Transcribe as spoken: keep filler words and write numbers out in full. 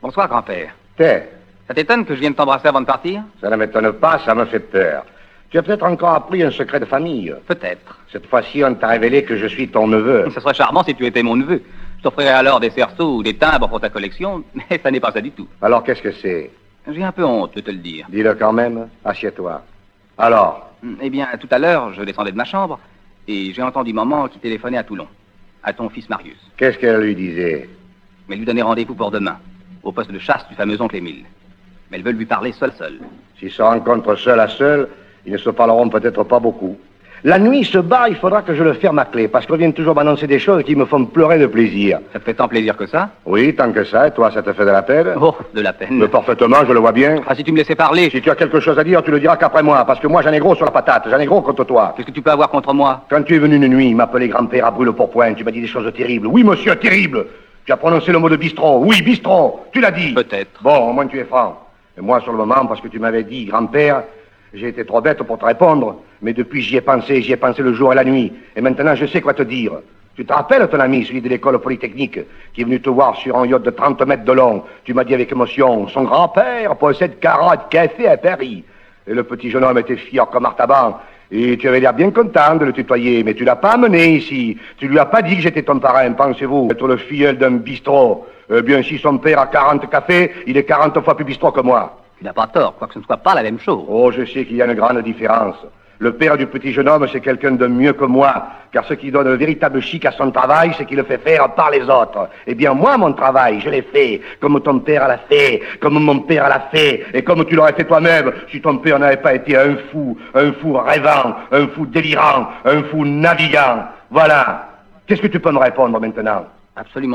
Bonsoir, grand-père. T'es. Ça t'étonne que je vienne t'embrasser avant de partir? Ça ne m'étonne pas, ça me fait peur. Tu as peut-être encore appris un secret de famille. Peut-être. Cette fois-ci, on t'a révélé que je suis ton neveu. Ce serait charmant si tu étais mon neveu. Je t'offrirais alors des cerceaux ou des timbres pour ta collection, mais ça n'est pas ça du tout. Alors, qu'est-ce que c'est? J'ai un peu honte de te le dire. Dis-le quand même. Assieds-toi. Alors? Eh bien, tout à l'heure, je descendais de ma chambre et j'ai entendu maman qui téléphonait à Toulon, à ton fils Marius. Qu'est-ce qu'elle lui disait? Mais lui donnait rendez-vous pour demain, au poste de chasse du fameux oncle Émile. Mais elle veut lui parler seul seul. S'ils se rencontrent seul à seul, ils ne se parleront peut-être pas beaucoup. La nuit se bat, il faudra que je le ferme à clé, parce qu'on vient toujours m'annoncer des choses qui me font pleurer de plaisir. Ça te fait tant plaisir que ça? Oui, tant que ça, et toi, ça te fait de la peine? Oh, de la peine. Mais parfaitement, je le vois bien. Ah, si tu me laissais parler. Si tu as quelque chose à dire, tu le diras qu'après moi, parce que moi, j'en ai gros sur la patate, j'en ai gros contre toi. Qu'est-ce que tu peux avoir contre moi? Quand tu es venu une nuit, m'appeler grand-père à brûle-pourpoint, tu m'as dit des choses terribles. Oui, monsieur, terrible. Tu as prononcé le mot de bistrot. Oui, bistrot. Tu l'as dit. Peut-être. Bon, au moins tu es franc. Et moi, sur le moment, parce que tu m'avais dit grand-père, j'ai été trop bête pour te répondre. Mais depuis, j'y ai pensé, j'y ai pensé le jour et la nuit. Et maintenant, je sais quoi te dire. Tu te rappelles ton ami, celui de l'école polytechnique, qui est venu te voir sur un yacht de trente mètres de long? Tu m'as dit avec émotion, son grand-père possède quarante cafés à Paris. Et le petit jeune homme était fier comme Artaban. Et tu avais l'air bien content de le tutoyer, mais tu l'as pas amené ici. Tu lui as pas dit que j'étais ton parrain, pensez-vous. Être le filleul d'un bistrot. Eh bien, si son père a quarante cafés, il est quarante fois plus bistrot que moi. Tu n'as pas tort, quoique ce ne soit pas la même chose. Oh, je sais qu'il y a une grande différence. Le père du petit jeune homme, c'est quelqu'un de mieux que moi, car ce qui donne le véritable chic à son travail, c'est qu'il le fait faire par les autres. Eh bien, moi, mon travail, je l'ai fait, comme ton père l'a fait, comme mon père l'a fait, et comme tu l'aurais fait toi-même, si ton père n'avait pas été un fou, un fou rêvant, un fou délirant, un fou navigant. Voilà. Qu'est-ce que tu peux me répondre maintenant? Absolument.